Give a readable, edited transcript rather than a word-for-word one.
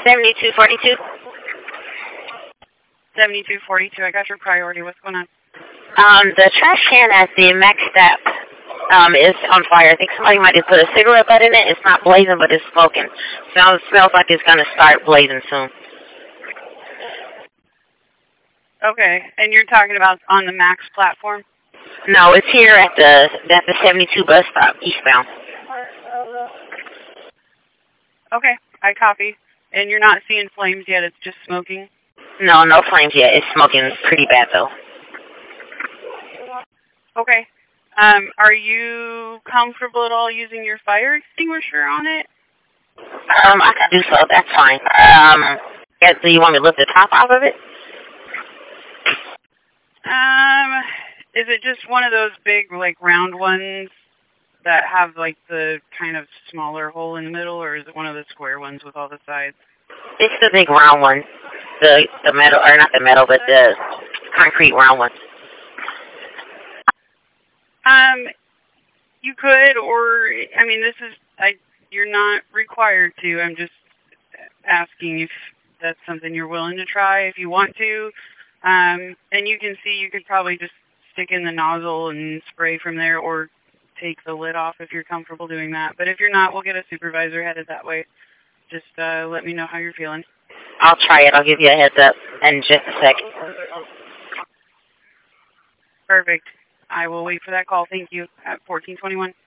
7242. 7242. I got your priority. What's going on? The trash can at the Max Step is on fire. I think somebody might have put a cigarette butt in it. It's not blazing, but it's smoking. Smells like it's going to start blazing soon. Okay, and you're talking about on the Max platform? No, it's here at the 72 bus stop, eastbound. Okay, I copy. And you're not seeing flames yet, it's just smoking? No flames yet. It's smoking pretty bad, though. Okay. Are you comfortable at all using your fire extinguisher on it? I can do so. That's fine. Do you want me to lift the top off of it? Is it just one of those big, like, round ones that have, like, the kind of smaller hole in the middle, or is it one of the square ones with all the sides? It's the big round one. The metal, or not the metal, but the concrete round one. You could, or, I mean, you're not required to. I'm just asking if that's something you're willing to try if you want to. And you can see you could probably just stick in the nozzle and spray from there, or take the lid off if you're comfortable doing that. But if you're not, we'll get a supervisor headed that way. Just let me know how you're feeling. I'll try it. I'll give you a heads up in just a second. Perfect. I will wait for that call. Thank you. At 1421.